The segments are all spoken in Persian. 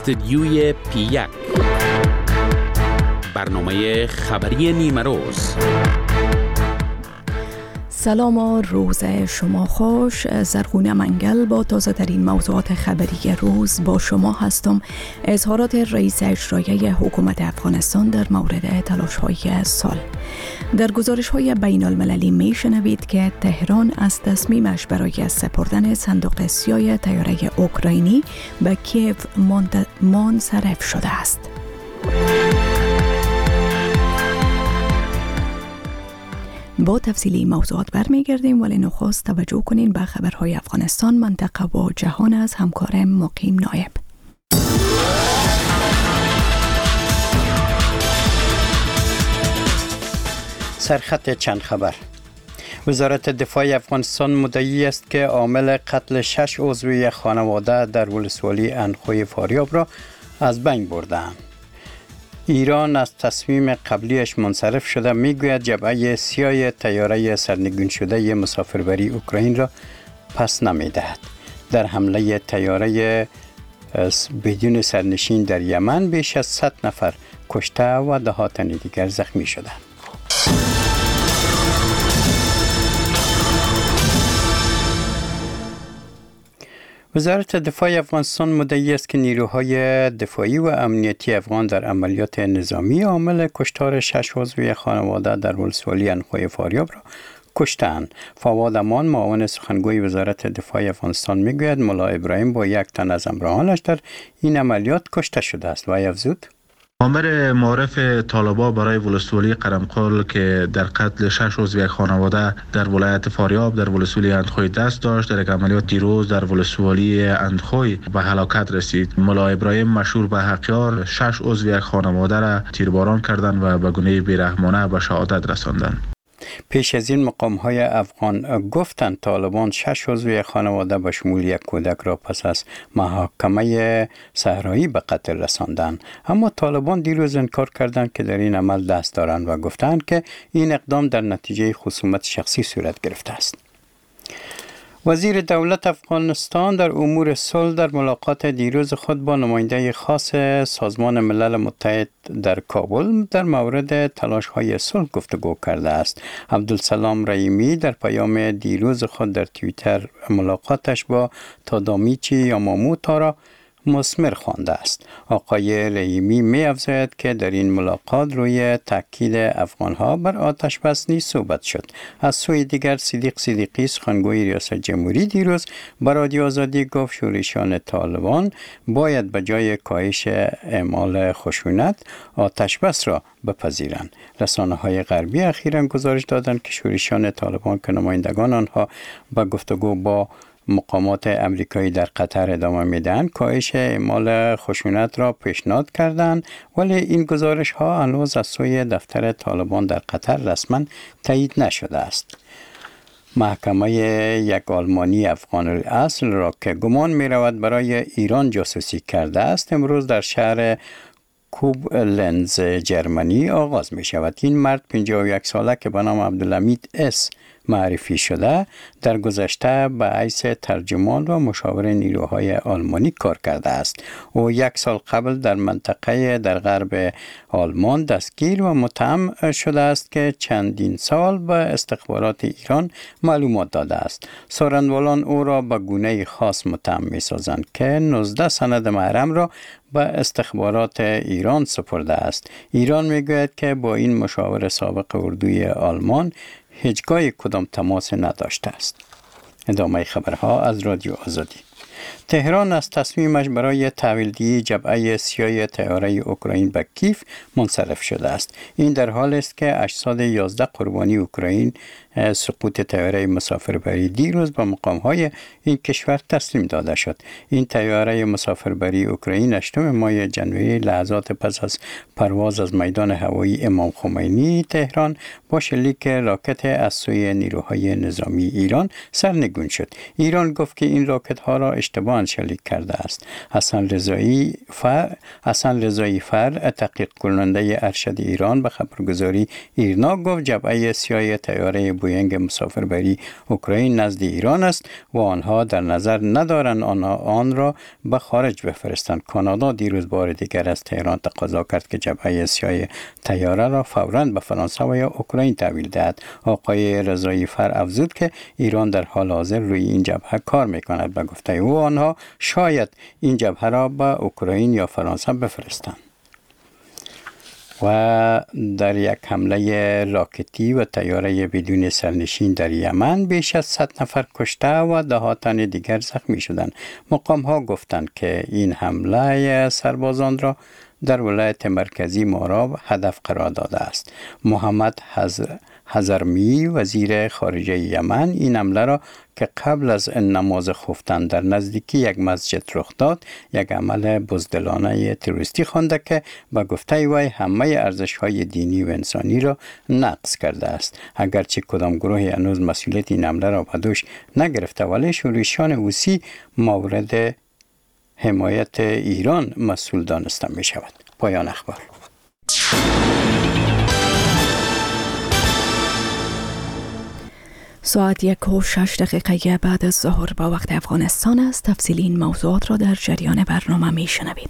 استدیوی پی1 برنامه خبری نیمه روز. سلام و روز شما خوش. زرغونه منگل با تازه ترین موضوعات خبری روز با شما هستم. اظهارات رئیس اجرایی حکومت افغانستان در مورد تلاش‌های سال. در گزارش‌های بین المللی می شنوید که تهران از تصمیمش برای سپردن صندوق سیاه طیاره اوکراینی به کیف منصرف شده است. با تفصیلی موضوعات برمیگردیم، ولی نخست توجه کنین به خبرهای افغانستان، منطقه و جهان از همکارم مقیم نایب. سرخط چند خبر. وزارت دفاع افغانستان مدعی است که عامل قتل 6 عضو یک خانواده در ولسوالی اندخوی فاریاب را از بین برده‌اند. ایران از تصمیم قبلیش منصرف شده. میگوید جبهه سیاه طیاره سرنگون شده مسافربری اوکراین را پس نمیدهد. در حمله طیاره بدون سرنشین در یمن بیش از 100 نفر کشته و 10 تن دیگر زخمی شدند. وزارت دفاع افغانستان مدعی است که نیروهای دفاعی و امنیتی افغان در عملیات نظامی عامل کشتار 6 عضو خانواده در ولسوالی اندخوی فاریاب را کشتند. فواد امان معاون سخنگوی وزارت دفاع افغانستان میگوید ملا ابراهیم با 1 تن از همراهانش در این عملیات کشته شده است و افزود آمر معرف طالبان برای ولسوالی قرمقال که در قتل 6 عضو خانواده در ولایت فاریاب در ولسوالی اندخوی دست داشت، در یک عملیات دیروز در ولسوالی اندخوی به هلاکت رسید. ملا ابراهیم مشهور به حقیار 6 عضو خانواده را تیرباران کردند و به گونه بی‌رحمانه به شهادت رساندند. پیش از این مقام‌های افغان گفتند طالبان 6 عضو خانواده به شمول 1 کودک را پس از محاکمه صحرایی به قتل رساندند. اما طالبان دیروز انکار کردند که در این عمل دست دارند و گفتند که این اقدام در نتیجه خصومت شخصی صورت گرفته است. وزیر دولت افغانستان در امور صلح در ملاقات دیروز خود با نماینده خاص سازمان ملل متحد در کابل در مورد تلاش‌های صلح گفتگو کرده است. عبدالسلام رحیمی در پیام دیروز خود در توییتر ملاقاتش با تادامیچی یاماموتو را مثمر خوانده است. آقای رحیمی می افزاید که در این ملاقات روی تاکید افغانها بر آتش بس نیز صحبت شد. از سوی دیگر صدیق صدیقی سخنگوی ریاست جمهوری دیروز به رادیو آزادی گفت شورشیان طالبان باید به جای کاهش اعمال خشونت آتش بس را بپذیرند. رسانه‌های غربی اخیراً گزارش دادند که شورشیان طالبان که نمایندگان آنها به گفتگو با مقامات امریکایی در قطر ادامه میدن کاهش اعمال خشونت را پیشنهاد کردند، ولی این گزارش ها هنوز از سوی دفتر طالبان در قطر رسما تایید نشده است. محکمه یک آلمانی افغان الاصل را که گمان می رود برای ایران جاسوسی کرده است امروز در شهر کوبلنز جرمنی آغاز می شود. این مرد 51 ساله که به نام عبدالحمید اس معرفی شده در گذشته به حیث ترجمان و مشاور نیروهای آلمانی کار کرده است. او 1 سال قبل در منطقه در غرب آلمان دستگیر و متهم شده است که چندین سال به استخبارات ایران معلومات داده است. سارنوالان او را به گونه خاص متهم می سازند که 19 سند محرم را به استخبارات ایران سپرده است. ایران می گوید که با این مشاور سابق اردوی آلمان هیچگاه کدام تماس نداشته است. ادامه خبرها از رادیو آزادی. تهران از تصمیمش برای تحویل‌دهی جبهه سیاه طیاره اوکراین به کیف منصرف شده است. این در حالی است که اجساد 11 قربانی اوکراین سقوط طیاره مسافربری دیروز به مقام‌های این کشور تسلیم داده شد. این طیاره مسافربری اوکراین 8 ماه ژانویه لحظات پس از پرواز از میدان هوایی امام خمینی تهران با شلیک راکت از سوی نیروهای نظامی ایران سرنگون شد. ایران گفت که این راکت ها را اشتباهاً شلیک کرده است. حسن رضایی فر تحقیق کننده ارشد ایران به خبرگزاری ایرنا گفت جبهه سیاه طیاره بوینگ مسافربری اوکراین نزد ایران است و آنها در نظر ندارند آن را به خارج بفرستند. کانادا دیروز بار دیگر از تهران تقاضا کرد که جبهه سیاه طیاره را فوراً به فرانسه و یا اوکراین تحویل دهد. آقای رضایی فر افزود که ایران در حال حاضر روی این جبهه کار میکند. به گفته او آنها شاید این جبهه را به اوکراین یا فرانسه بفرستند. و در یک حمله راکتی و طیاره بدون سرنشین در یمن بیش از 100 نفر کشته و 10 تن دیگر زخمی شدند. مقام ها گفتند که این حمله سربازان را در ولایت مرکزی ماراب هدف قرار داده است. محمد حضرمی وزیر خارجه یمن این حمله را که قبل از نماز خفتن در نزدیکی یک مسجد رخ داد یک عمل بزدلانه تروریستی خوانده که به گفته وی همه ارزش‌های دینی و انسانی را نقض کرده است. اگرچه کدام گروهی هنوز مسئولیت این حمله را به دوش نگرفته، ولی شورشیان حوثی مورد حمایت ایران مسئول دانسته می شود. پایان اخبار. ساعت 1:06 بعد از ظهر با وقت افغانستان است. تفصیل این موضوعات را در جریان برنامه می شنوید.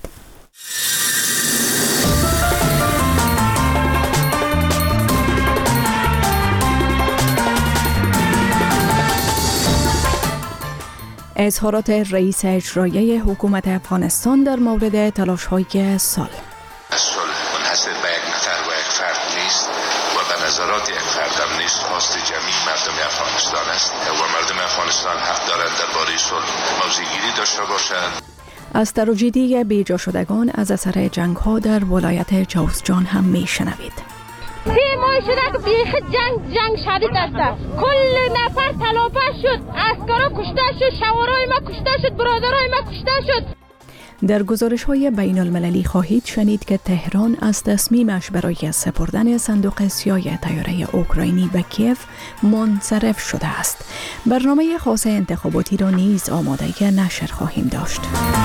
اظهارات رئیس اجرایی حکومت افغانستان در مورد تلاش‌های صلح. صلح منحصر به یک نفر و یک فرد نیست و به نظرات یک فرد هم نیست، خواست جمعی مردم افغانستان است و مردم افغانستان حق دارند درباره صلح موضع‌گیری داشته باشند. از تراژدی بیجا شدگان از اثر جنگ‌ها در ولایت جوزجان هم میشنوید. 3 ماه شده که بیخ جنگ شدید است. کل نفر تلافه شد، عسکرها کشته شد، شوارای ما کشته شد، برادرای ما کشته شد. در گزارش‌های بین المللی خواهید شنید که تهران از تصمیمش برای سپردن صندوق سیاه طیاره اوکراینی به کیف منصرف شده است. برنامه خاص انتخاباتی را نیز آماده نشر خواهیم داشت.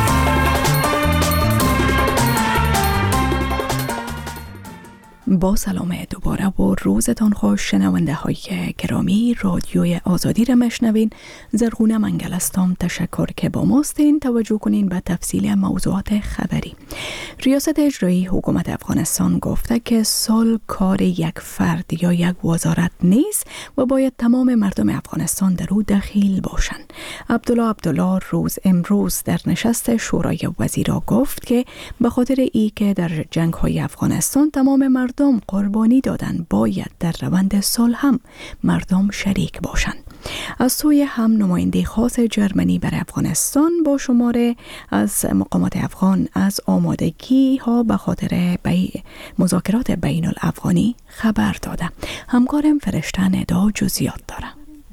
با سلام دوباره و روزتان خوش شنونده های گرامی. رادیوی آزادی را مشنوین. زرغونه منگل هستم. تشکر که با ماستین. توجه کنین به تفصیل موضوعات خبری. ریاست اجرایی حکومت افغانستان گفته که صلح کار یک فرد یا یک وزارت نیست و باید تمام مردم افغانستان در او دخیل باشند. عبدالله امروز در نشست شورای وزیران گفت که به خاطر ای که در جنگ های افغانستان تمام مردم قربانی دادن، باید در روند صلح هم مردم شریک باشند. از سوی هم نماینده خاص جرمنی برای افغانستان با شماره از مقامات افغان از آمادگی ها به خاطر مذاکرات بین الافغانی خبر داده. همکارم فرشته ندا جزئیات داره.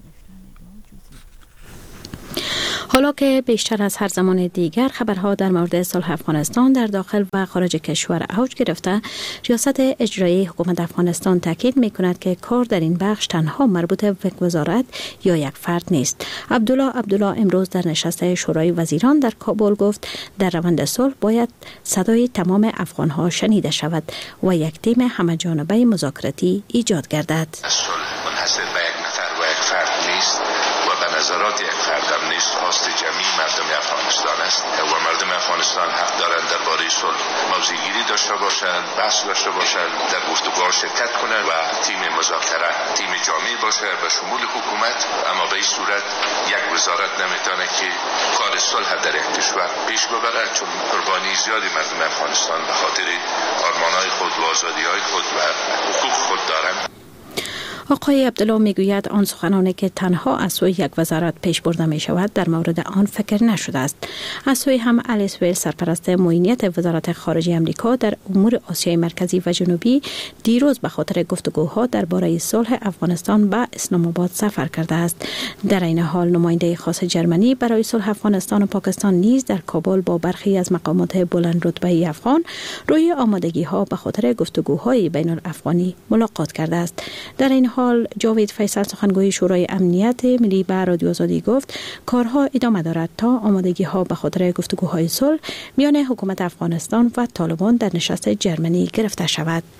حالا که بیشتر از هر زمان دیگر خبرها در مورد صلح افغانستان در داخل و خارج کشور اوج گرفته، ریاست اجرایی حکومت افغانستان تاکید می‌کند که کار در این بخش تنها مربوط به یک وزارت یا یک فرد نیست. عبدالله امروز در نشست شورای وزیران در کابل گفت در روند صلح باید صدای تمام افغان‌ها شنیده شود و یک تیم همه‌جانبه مذاکراتی ایجاد گردد. صلح منحصر به یک نفر و یک فرد نیست و به نظرات یک فرد هم نیست، خواست جمعی مردم افغانستان است و مردم افغانستان حق دارند درباره صلح موضع‌گیری داشته باشند، بحث داشته باشند، در گفتگوها شرکت کنند و تیم مذاکره تیم جامعی باشه به شمول حکومت. اما به این صورت یک وزارت نمیتونه که کار صلح در یک کشور پیش ببره، چون قربانی زیادی مردم افغانستان به خاطر آرمان‌های خود و آزادی‌های خود و حقوق خود دارند. آقای عبدالله میگوید آن سخنانی که تنها از سوی یک وزارت پیش برده می شود در مورد آن فکر نشده است. از سوی هم الیس ویل سرپرست معینیت وزارت خارجه آمریکا در امور آسیای مرکزی و جنوبی دیروز به خاطر گفتگوها درباره صلح افغانستان به اسلام آباد سفر کرده است. در این حال نماینده خاص جرمنی برای صلح افغانستان و پاکستان نیز در کابل با برخی از مقامات بلند رتبه افغان روی آمادگی ها به خاطر گفتگوهای بین الافغانی ملاقات کرده است. در این حال جاوید فیصل سخنگوی شورای امنیت ملی به رادیو آزادی گفت کارها ادامه دارد تا آمادگی ها به خاطر گفتگوهای صلح میان حکومت افغانستان و طالبان در نشست جرمنی گرفته شود.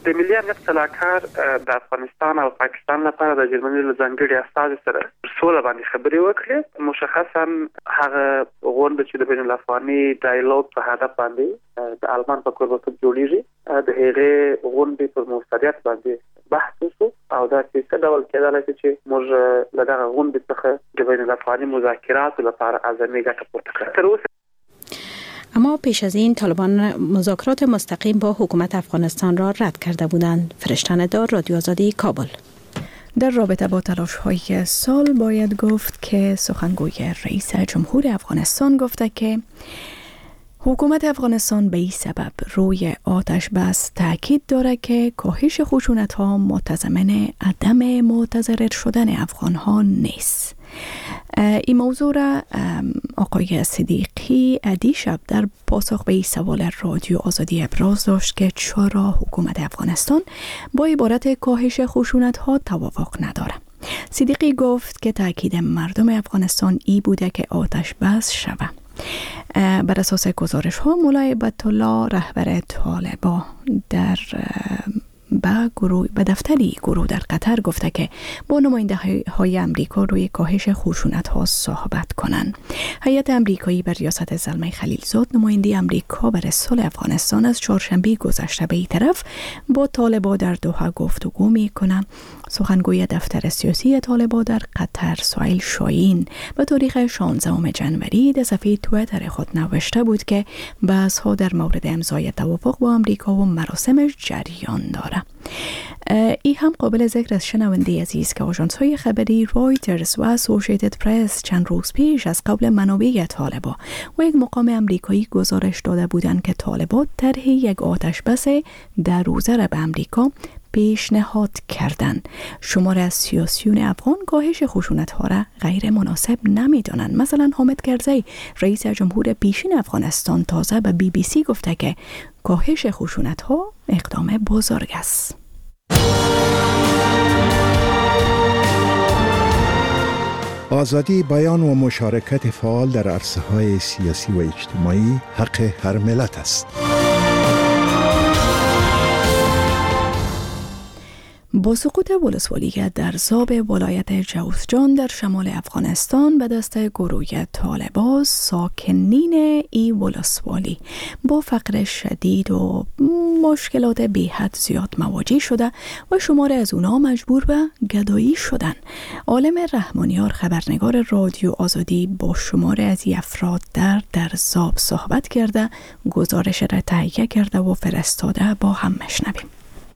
د ملي امنیت سلاکار د افغانستان او پاکستان لپاره د جرمني له ځانګړي استازي سره سوله باندې خبرې وکړې. مشخصا هغه غونډه چې د بین الافغاني ډایالوګ په هدف باندې د آلمان په کوربه‌توب جوړیږي د هغې غونډې پر موثریت باندې بحث وشو او دا څه ډول کېدای شي چې موږ له دغه غونډې څخه د بین الافغاني مذاکراتو لپاره اعظمي ګټه پورته کړو. تر اوسه اما پیش از این طالبان مذاکرات مستقیم با حکومت افغانستان را رد کرده بودند. فرشتن دار، رادیو آزادی، کابل. در رابطه با تلاش‌های سال باید گفت که سخنگوی رئیس جمهور افغانستان گفته که حکومت افغانستان به این سبب روی آتش بس تاکید داره که کاهش خشونت‌ها متضمن عدم متضرر شدن افغان‌ها نیست. این موضوع را آقای صدیقی دیشب در پاسخ به این سوال رادیو آزادی ابراز داشت که چرا حکومت افغانستان با عبارت کاهش خشونت‌ها توافق نداره. صدیقی گفت که تاکید مردم افغانستان ای بوده که آتش بس شود. بر اساس گزارش ها مولای عبدالله رهبر طالبان به دفتری گروه در قطر گفته که با نماینده های امریکا روی کاهش خشونت ها صحبت کنند. هیئت امریکایی بر ریاست زلمه خلیلزاد نماینده امریکا برای صلح افغانستان از چهارشنبه گذشته به این طرف با طالبان در دوحه گفتگو میکنه. سخنگوی دفتر سیاسی طالبان در قطر سهیل شاهین به تاریخ 16 جنوری در صفحه توییتر خود نوشته بود که بحث ها در مورد امضای توافق با امریکا و مراسمش جریان داره. این هم قابل ذکر از شنونده عزیز که آژانس های خبری رایترز و اسوسییتد پرس چند روز پیش از قبل منابع طالبان و یک مقام امریکایی گزارش داده بودند که طالبان طرح یک آتش بس در روزه را به امریکا پیشنهاد کردند. شمار از سیاسیون افغان کاهش خشونت ها را غیر مناسب نمیدانند. مثلا حامد کرزی رئیس جمهور پیشین افغانستان تازه به BBC گفته که کاهش خشونت ها اقدام بزرگ است. آزادی بیان و مشارکت فعال در عرصه‌های سیاسی و اجتماعی حق هر ملت است. با سقوط ولسوالی در ذاب ولایت جوزجان در شمال افغانستان به دست گروه طالبان، ساکنین ای ولسوالی با فقر شدید و مشکلات بی‌حد زیاد مواجه شده و شمار از اونا مجبور به گدایی شدن. عالم رحمانیار خبرنگار رادیو آزادی با شمار از افراد در ذاب صحبت کرده، گزارش را تهیه کرده و فرستاده. با هم مشنویم.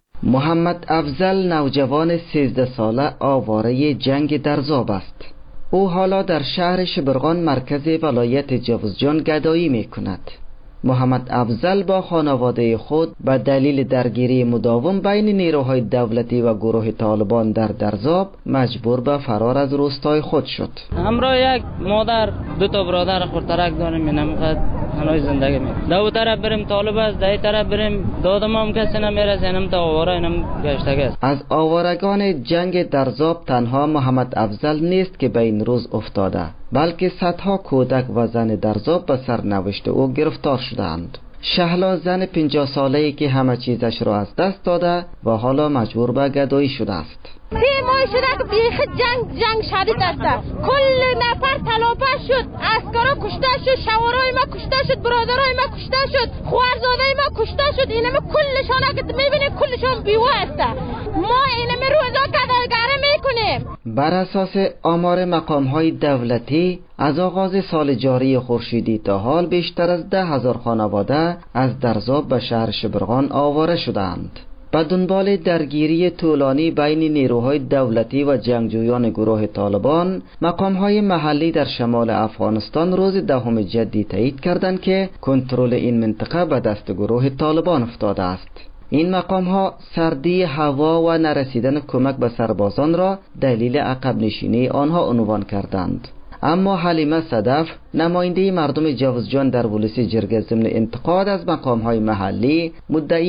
محمد افضل نوجوان 13 ساله آواره جنگ در ذاب است. او حالا در شهر شبرغان مرکز ولایت جوزجان گدایی می کند. محمد افضل با خانواده خود به دلیل درگیری مداوم بین نیروهای دولتی و گروه طالبان در درزاب مجبور به فرار از روستای خود شد. همراه یک مادر 2 برادر خورترک داریم، اینم هنوز زندگی میکنیم. دو طرف بریم طالب است، در طرف بریم دادم هم کسی نمیرسه، اینم تا آواره اینم گشتگی است. از آوارگان جنگ درزاب تنها محمد افضل نیست که به این روز افتاده، بلکه صدها کودک و زن درزاب به سرنوشت او گرفتار شدند. شهلا زن 50 ساله‌ای که همه چیزش را از دست داده و حالا مجبور به گدایی شده است. 3 ماه شده که بیخ جنگ شدید است. کل نفر تلافه شد، عسکرا کشته شد، شوارای ما کشته شد، برادرای ما کشته شد، خوارزادای ما کشته شد. اینم کلشان که میبینید کلشان بیوه است. ما اینم روزا گدایگری میکنیم. بر اساس آمار مقام‌های دولتی از آغاز سال جاری خورشیدی تا حال بیشتر از 10,000 خانواده از درزاب به شهر شبرغان آواره شدند. به دنبال درگیری طولانی بین نیروهای دولتی و جنگجویان گروه طالبان، مقام‌های محلی در شمال افغانستان روز 10 جدی تایید کردند که کنترل این منطقه به دست گروه طالبان افتاده است. این مقام‌ها سردی هوا و نرسیدن کمک به سربازان را دلیل عقب نشینی آنها عنوان کردند. اما حلیمه صدف نماینده مردم جوزجان در ولسی جرگه ضمن انتقاد از مقام‌های محلی مدعی است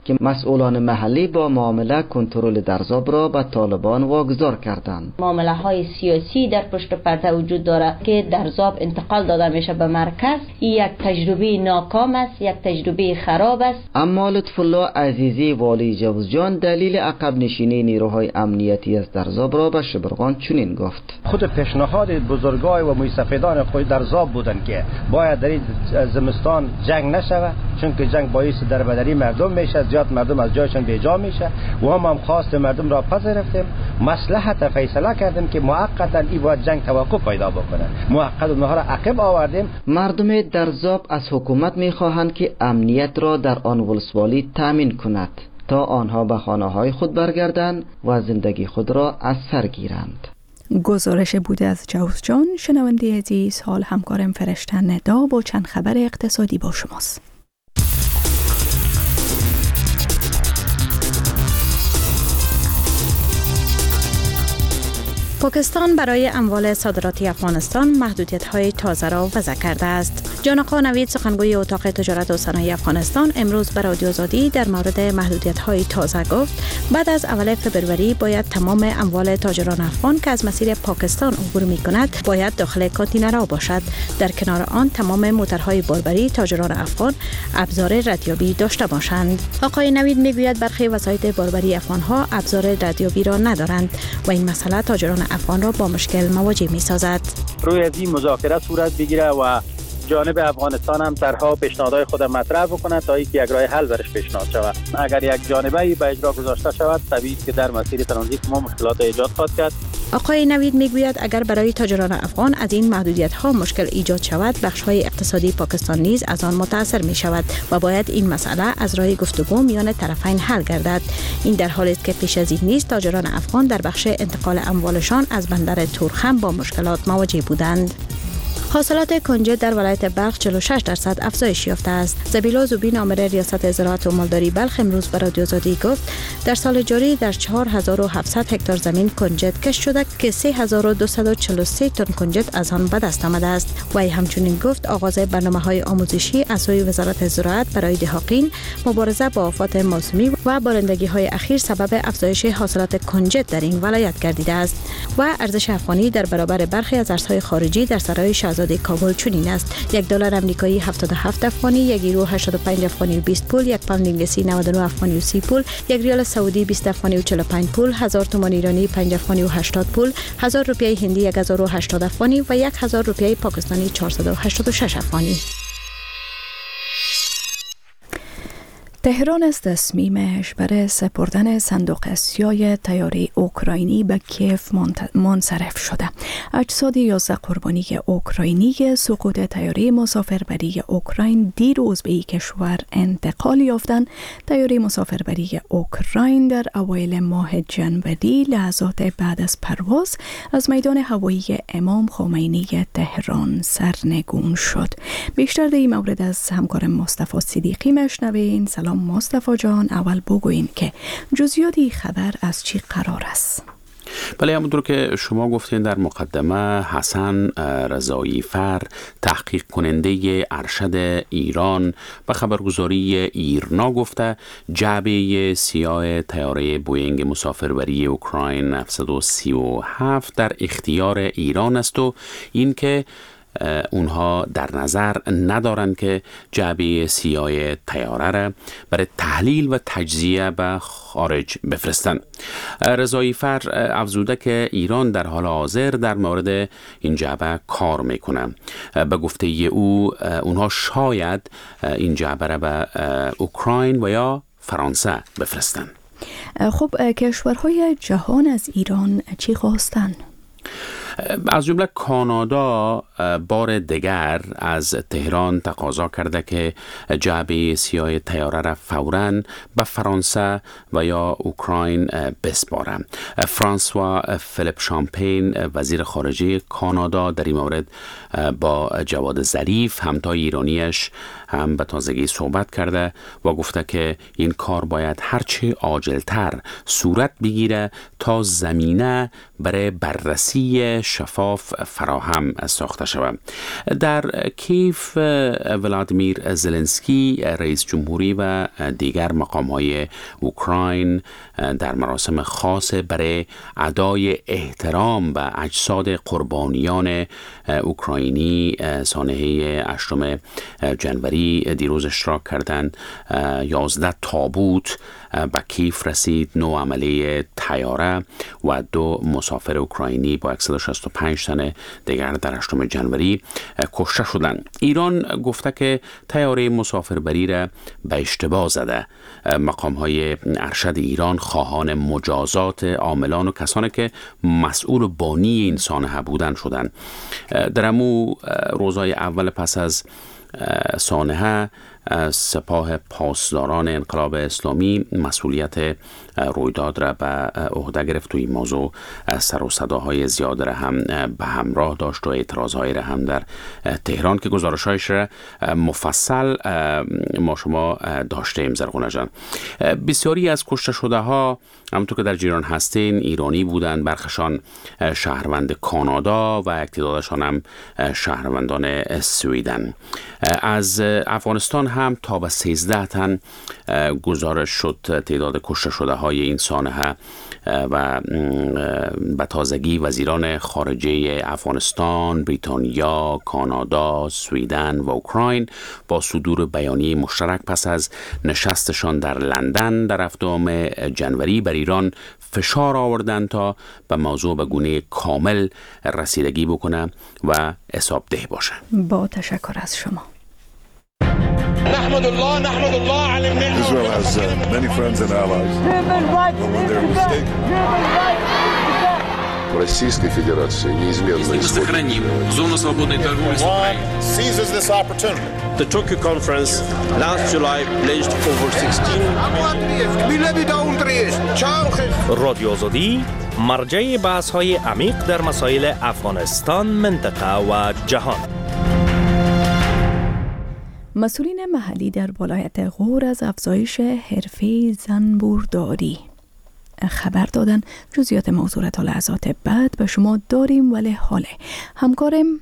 که مسئولان محلی با معامله کنترل درزاب را به طالبان واگذار کردند. معامله های سیاسی در پشت پرده وجود داره که درزاب انتقال داده میشه به مرکز. یک تجربه ناکام است، یک تجربه خراب است. اما لطف الله عزیزی والی جوزجان دلیل عقب نشینی نیروهای امنیتی از درزاب را به شبرغان چنین گفت: خود پیشنهاد بزرگای و موسفیدان خود درزاب بودند که باید در این زمستان جنگ نشود، چون که جنگ باعث دربدری مردم میشه، زیاد مردم از جایشان بیجا میشه و هم خواست مردم را پذیرفتیم. مصلحت فیصله کردیم که موقتا این باید جنگ توقف پیدا بکنه، موقتا اونها را عقب آوردیم. مردم درزاب از حکومت میخواهند که امنیت را در آن ولسوالی تامین کند تا آنها به خانه‌های خود برگردند و زندگی خود را از سر گیرند. گزارش بوده از جوزجان. شنونده عزیز، حال همکارم فرشته ندا با چند خبر اقتصادی با شماست. پاکستان برای اموال صادراتی افغانستان محدودیت‌های تازه را وضع کرده است. جان آقا نوید، سخنگوی اتاق تجارت و صنایع افغانستان، امروز به رادیو آزادی در مورد محدودیت‌های تازه گفت بعد از اول فبروری باید تمام اموال تاجران افغان که از مسیر پاکستان عبور می‌کند باید داخل کانتینرها باشد. در کنار آن تمام موترهای باربری تاجران افغان ابزار ردیابی داشته باشند. آقای نوید میگوید برخی وسایط باربری افغان‌ها ابزار ردیابی را ندارند و این مسئله تاجران افغان را با مشکل مواجه می‌سازد. روی از این مذاکره صورت بگیره و جانب افغانستان هم طرح‌ها پیشنهادهای خود مطرح بکنه تا اینکه یک راه حل برش پیشنهاد شود. اگر یک جانبه به اجرا گذاشته شود طبیعی که در مسیر ترانزیت ما مشکلات ایجاد خواهد کرد. آقای نوید میگوید اگر برای تاجران افغان از این محدودیت‌ها مشکل ایجاد شود، بخش‌های اقتصادی پاکستان نیز از آن متاثر می‌شود و باید این مسئله از راه گفتگو میان طرفین حل گردد. این در حالی است که پیش از این نیز تاجران افغان در بخش انتقال اموالشان از بندر تورخم با مشکلات مواجه بودند. حاصلات کنجد در ولایت بلخ 46% افزایش یافته است. زبیلا زوبین، آمر ریاست زراعت و مالداری بلخ، امروز به رادیو آزادی گفت در سال جاری در 4700 هکتار زمین کنجد کشت شده که 3243 تن کنجد از آن به دست آمده است. و همچنین گفت آغاز برنامه‌های آموزشی از سوی وزارت زراعت برای دهقان مبارزه با آفات موسمی و بارندگی‌های اخیر سبب افزایش حاصلات کنجد در این ولایت گردیده است. و ارزش افغانی در برابر برخی از ارزهای خارجی در سرای شاهزاده کابل چنین است: $1 آمریکایی 77 افغانی، 1 یورو 85 افغانی و 20 پول، 1 پوند انگلیسی 99 افغانی و 30 پول، 1 ریال سعودی 20 افغانی و 45 پول، 1000 تومان ایرانی 5 افغانی و 80 پول، 1000 روپیه هندی 1080 افغانی و 1000 روپیه پاکستانی 486 افغانی. تهران از تصمیمش برای سپردن صندوق اسیای طیاره اوکراینی به کیف منصرف شده. اجساد 11 قربانی اوکراینی سقوط طیاره مسافربری اوکراین دیروز به این کشور انتقال یافتند. طیاره مسافربری اوکراین در اوایل ماه جنوری لحظات بعد از پرواز از میدان هوایی امام خمینی تهران سرنگون شد. بیشتر در این مورد از همکارم مصطفی صدیقی میشنوین. سلام مصطفی جان، اول بگوین که جزئیات این خبر از چی قرار است؟ بله، همونطور که شما گفتین در مقدمه، حسن رضایی فر، تحقیق کننده ارشد ایران به خبرگزاری ایرنا گفته جعبه سیاه طیاره بوئینگ مسافربری اوکراین 737 در اختیار ایران است و این که اونها در نظر ندارند که جعبه سیاه طیاره را برای تحلیل و تجزیه به خارج بفرستند. رضایی فر افزوده که ایران در حال حاضر در مورد این جعبه کار میکنه. به گفته او اونها شاید این جعبه را به اوکراین و یا فرانسه بفرستند. خب کشورهای جهان از ایران چی خواستن؟ از جمله کانادا بار دیگر از تهران تقاضا کرده که جعبه سیاه طیاره را فوراً به فرانسه و یا اوکراین بسپاره. فرانسوا فیلیپ شامپین وزیر خارجه کانادا در این مورد با جواد ظریف همتای ایرانیش هم به تازگی صحبت کرده و گفته که این کار باید هرچه عاجلتر صورت بگیره تا زمینه برای بررسی شفاف فراهم ساخته شود. در کیف ولادیمیر زلنسکی رئیس جمهوری و دیگر مقام‌های اوکراین در مراسم خاص برای ادای احترام به اجساد قربانیان اوکراینی سانحه 8 جنوری دیروز اشتراک کردند. 11 تابوت به کیف رسید، 9 عملیه طیاره و 2 مسافر اوکراینی با 165 تن دیگر در 8 جنوری کشته شدند. ایران گفته که طیاره مسافربری را به اشتباه زده. مقام‌های ارشد ایران خواهان مجازات عاملان و کسانی که مسئول و بانی این سانحه بودند شدند. در امو روزهای اول پس از سانحه سپاه پاسداران انقلاب اسلامی مسئولیت رویداد را به عهده گرفت و این موضوع سر و صداهای زیاد را هم به همراه داشت و اعتراضهای را هم در تهران که گزارش‌هایش را مفصل ما شما داشتیم. زرغونه جان، بسیاری از کشته شده ها همونطور که در جریان هستین ایرانی بودند، برخشان شهروند کانادا و اعتدادشان هم شهروندان سوئیدن. از افغانستان هم تا به 13 تن گزارش شد تعداد کشته شده های این سانحه و به تازگی وزیران خارجه افغانستان، بریتانیا، کانادا، سوئیدن و اوکراین با صدور بیانیه مشترک پس از نشستشان در لندن در 7 جنوری بر ایران فشار آوردند تا به موضوع به گونه کامل رسیدگی بکنه و حسابده باشه. با تشکر از شما. نحمد الله على النعمة. Israel has many friends and allies. But when they're mistaken. Российской Федерации неизменно сохраним зону свободной торговли с Украиной. Seizes this opportunity. The Tokyo conference last July pledged over 16 رادیو آزادی مرجع بحث‌های عمیق در مسائل افغانستان، منطقه و جهان. مسئولین محلی در ولایت غور از افزایش حرفه زنبورداری خبر دادن. جزئیات موضوع تا لحظات بعد به شما داریم، ولی حاله همکارم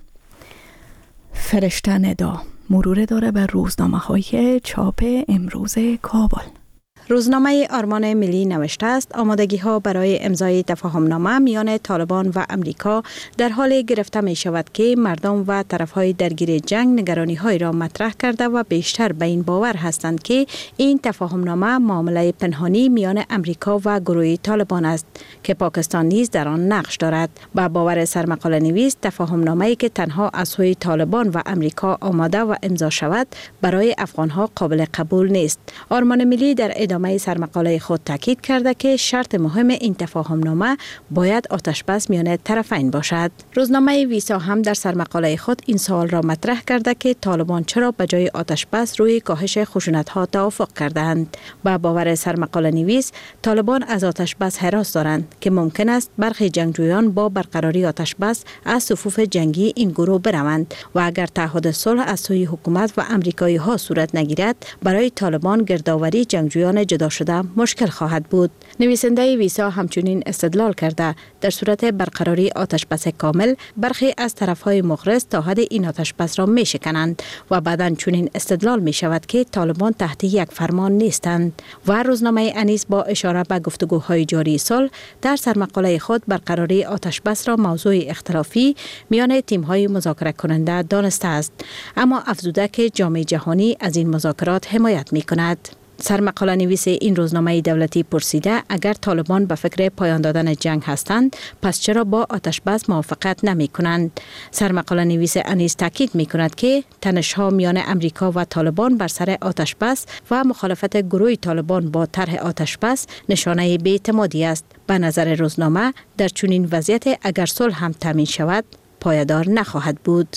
فرشته ندا مرور داره به روزنامه‌های چاپ امروز کابل. روزنامه آرمان ملی نوشته است آمادگی‌ها برای امضای تفاهمنامه میان طالبان و امریکا در حال گرفته می شود که مردم و طرف‌های درگیر جنگ نگرانی‌های را مطرح کرده و بیشتر به این باور هستند که این تفاهمنامه معامله پنهانی میان امریکا و گروه طالبان است که پاکستان نیز در آن نقش دارد. با باور سرمقاله نویس تفاهمنامه‌ای که تنها از سوی طالبان و امریکا آماده و امضا شود برای افغان‌ها قابل قبول نیست. آرمان ملی در ادامه سرمقاله خود تاکید کرده که شرط مهم این تفاهمنامه باید آتشبس میان طرفین باشد. روزنامه ویسا هم در سرمقاله خود این سوال را مطرح کرده که طالبان چرا به جای آتشبس روی کاهش خشونت‌ها توافق کردند. با باور سرمقاله نویس طالبان از آتشبس هراس دارند که ممکن است برخی جنگجویان با برقراری آتشبس از صفوف جنگی این گروه بروند و اگر تعهد صلح از سوی حکومت و امریکایی ها صورت نگیرد برای طالبان گردآوری جنگجویان جدا شده مشکل خواهد بود. نویسنده ویسا همچنین استدلال کرده در صورت برقراری آتشبس کامل برخی از طرفهای مخرس تا حد این آتشبس را می شکنند و بعداً چنین استدلال می شود که طالبان تحت یک فرمان نیستند. و روزنامه انیس با اشاره به گفتگوهای جاری صلح در سرمقاله خود برقراری آتشبس را موضوع اختلافی میان تیم‌های مذاکره کننده دانسته است، اما افزوده که جامعه جهانی از این مذاکرات حمایت می کند. سرمقاله نویس این روزنامه دولتی پرسیده اگر طالبان به فکر پایان دادن جنگ هستند پس چرا با آتشبس موافقت نمی کنند؟ سرمقاله نویس انیس تاکید می کند که تنش‌ها میان امریکا و طالبان بر سر آتشبس و مخالفت گروه طالبان با طرح آتشبس نشانه بی‌اعتمادی است. به نظر روزنامه در چنین وضعیت اگر صلح هم تامین شود پایدار نخواهد بود.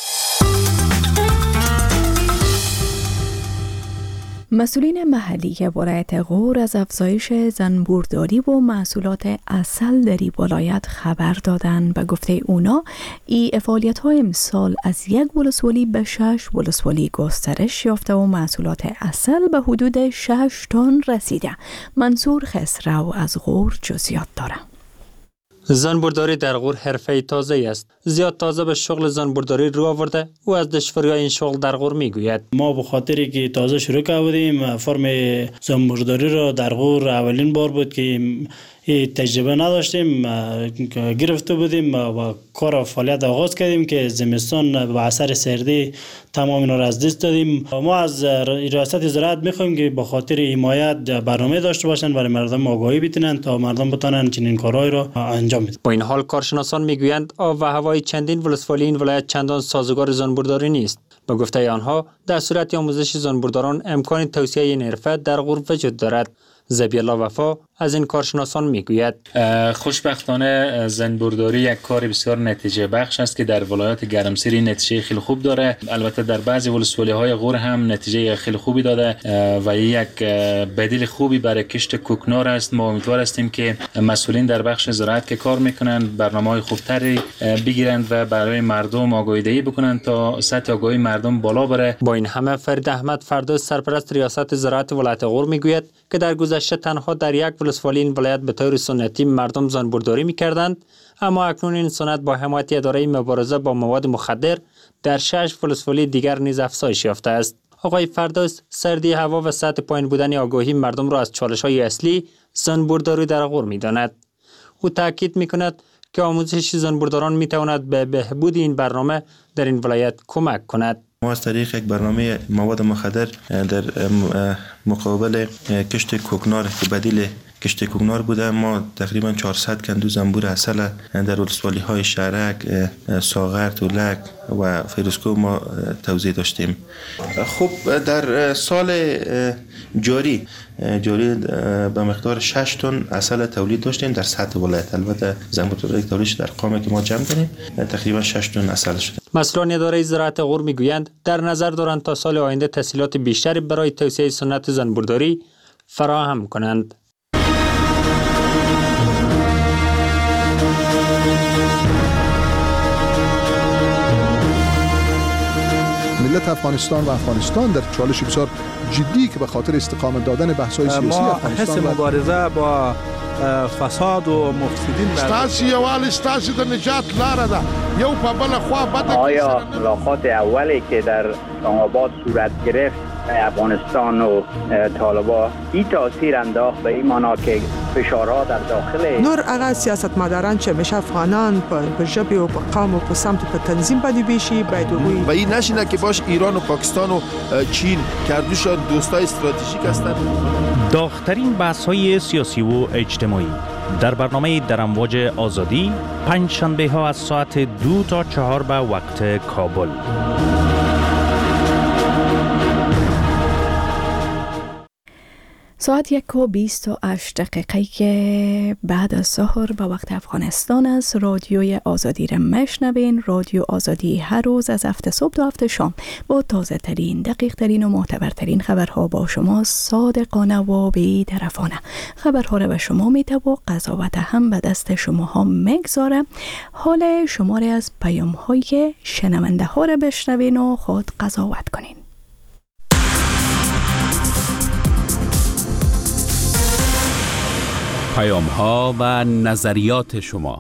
مسئولین محلی ولایت غور از افزایش زنبورداری و محصولات عسل در این ولایت خبر دادند. به گفته اونا این فعالیت‌ها امسال از 1 ولسوالی به 6 ولسوالی گسترش یافته و محصولات عسل به حدود 6 تن رسیده. منصور خسرو از غور جزئیات داره. زنبورداری در غور حرفه تازه است. زیاد تازه به شغل زنبورداری رو آورده و از دشواری این شغل در غور میگوید. ما به خاطری که تازه شروع کردیم فرم زنبورداری را در غور اولین بار بود که تجربه نداشتیم، گرفته بودیم و کار فعالیت آغاز کردیم که زمستان به اثر سردی تمام اینا را از دست دادیم. ما از ریاست زراعت میخوایم که به خاطر حمایت برنامه داشته باشن برای مردم آگاهی بتونن تا مردم بتونن چنین کارهای را انجام بدن. با این حال کارشناسان میگویند آب و هوای چندین ولسوالی این ولایت چندان سازگار زنبورداری نیست. به گفته آنها در صورت آموزش زنبورداران امکان توسعه این حرفه در غور وجود دارد. زبی‌الله وفا از این کارشناسان میگوید خوشبختانه زنبورداری یک کار بسیار نتیجه بخش است که در ولایت گرمسیر نتیجه خیلی خوب داره. البته در بعضی ولسوالی‌های غور هم نتیجه خیلی خوبی داده و یک بدیل خوبی برای کشت کوکنار است. ما امیدوار هستیم که مسئولین در بخش زراعت که کار میکنند برنامه‌های خوبتری بگیرند و برای مردم آگاهی‌دهی بکنند تا سطح آگاهی مردم بالا بره. با این همه فرید احمد فردوس سرپرست ریاست زراعت ولایت غور میگوید که در گذشته تنها در یک ولسوالی این ولایت به طور سنتی مردم زنبورداری می‌کردند، اما اکنون این سنت با حمایت اداره مبارزه با مواد مخدر در 6 ولسوالی دیگر نیز افزایش یافته است. آقای فردوس سردی هوا و سطح پایین بودن آگاهی مردم را از چالش‌های اصلی زنبورداری در غور می‌داند. او تاکید می‌کند که آموزش زنبورداران می‌تواند به بهبود این برنامه در این ولایت کمک کند. ما از طریق یک برنامه مواد مخدر در مقابل کشت کوکنار که بدیل کشت کوکنار بوده، ما تقریبا 400 کندو زنبور عسل در ولسوالی های شهرک، ساغر، تولک و فیروزکوه ما توزیع داشتیم. خب در سال جاری به مقدار 6 تن عسل تولید داشتیم در سطح ولایت. البته زنبورداری تولیدش در قامه که ما جمع کنیم تقریبا 6 تن عسل شده. مسئولان اداره زراعت غور میگویند در نظر دارند تا سال آینده تسهیلات بیشتری برای توسعه سنت زنبورداری فراهم کنند. ملت افغانستان و افغانستان در چالش بسیار جدی که به خاطر استقامت دادن بحث‌های سیاسی افغانستان حس مبارزه با فساد و مفسدین ستاسي یوال ستاسي د نجات لاره ده یو په بل خوا بد. آیا ملاقات اولی که در اسلام‌آباد صورت گرفت افغانستان و طالبان این تاثیر انداخت به این معنا که فشارها در داخل نور اغا سیاستمداران چې مشه افغانان په ژبه او په قوم او په سمت په تنظیم باندې بشي باید و این نشینه که باش ایران و پاکستان و چین کردوشان دوستای استراتژیک هستند. داغ‌ترین بحث‌های سیاسی و اجتماعی در برنامه در امواج آزادی پنج شنبه ها از ساعت 2 تا 4 به وقت کابل. ساعت 1:28 که بعد از ظهر به وقت افغانستان است. رادیوی آزادی را میشنوین. رادیو آزادی هر روز از هفت صبح تا هفت شام با تازه ترین، دقیق ترین و معتبرترین خبرها با شما صادقانه و بی‌طرفانه. خبرها را به شما میده و قضاوت هم به دست شما ها میگذاره. حال شماره از پیام های شنونده ها را بشنوین و خود قضاوت کنین. پیام ها و نظریات شما.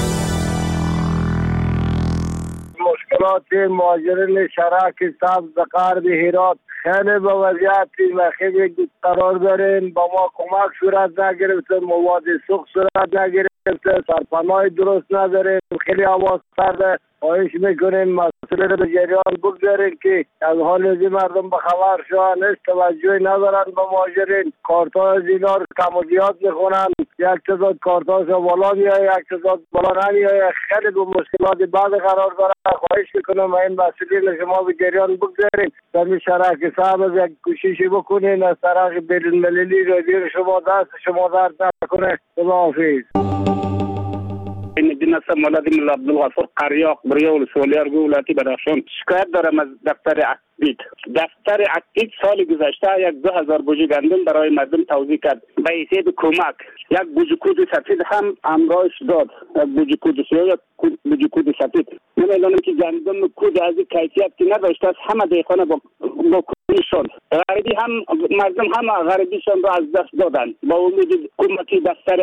مشکلات مهاجرین شهرک سبز غرب هرات خیلی به وضعیت خیلی قرار دارین. با ما کمک صورت نگرفته، مواد سوخت صورت نگرفته، سرپناه درست ندارین، خیلی حواس کرده. خواهش میکنیم مسئله رو به جریان بگذارین که از حال از مردم به خبر شوند. هیچ توجهی ندارن به مهاجرین. کارت‌ها از اینا رو کم و زیاد میخونن. یک تعداد کارت‌هاش بالا میاد، یک تعداد بالا نمیاد. خیلی به مشکلات بعد قرار داره. خواهش میکنم این مسئله شما به جریان بگذارین. در شهرک سبز یک کوششی بکنین از طرف بین‌المللی. رادیو شما دست شما درد نکنه. خداحافظ. این دین است مولد ملا عبدالغفور قریاق بریول سولیارگو ولایت بدخشان. شکایت دارم از دفتر عقید. دفتر عقید سال گذشته 2000 بوجه گندم برای مردم توزیع کرد به حیثیت کمک. یک بوجه کود سفید هم امرایش داد. یک بوجه کود سیاه، یک بوجه کود سفید. نمیدونم که گندم کود از کیفیت که نداشته است. همه دیخانه با شد. غریبی هم مردم هم غریبیشان را از دست دادن با امید حکومتی دفتر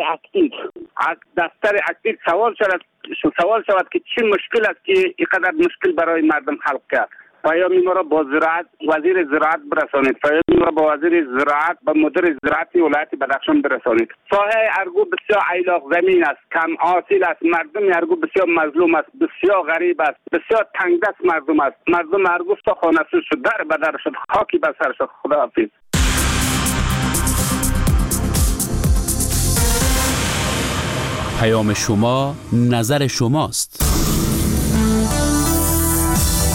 اکتیو سوال شود که چه مشکل است که اینقدر مشکل برای مردم خلق کرد. پیامی ما را با وزیر زراعت برسانید. پیامی ما را با وزیر زراعت و مدیر زراعتی ولایت بدخشان برسانید. ساحه ارگو بسیار ایلاق زمین است، کم حاصل است. مردم ارگو بسیار مظلوم است، بسیار غریب است، بسیار تنگ دست مردم است. مردم ارگو خانه شد، در بدر شد، خاکی بر سر شد. خداحافظ. پیام شما نظر شماست.